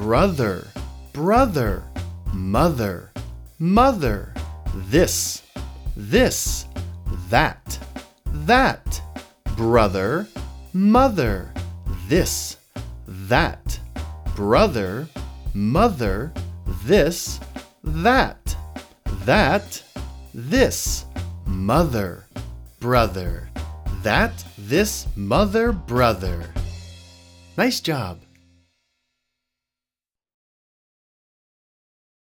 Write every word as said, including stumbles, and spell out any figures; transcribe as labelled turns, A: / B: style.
A: brother, brother, mother, mother, this, this, that, that, brother, mother, this, that, brother, mother, this, that, that, this, mother, brother, that, this, mother, brother. Nice job.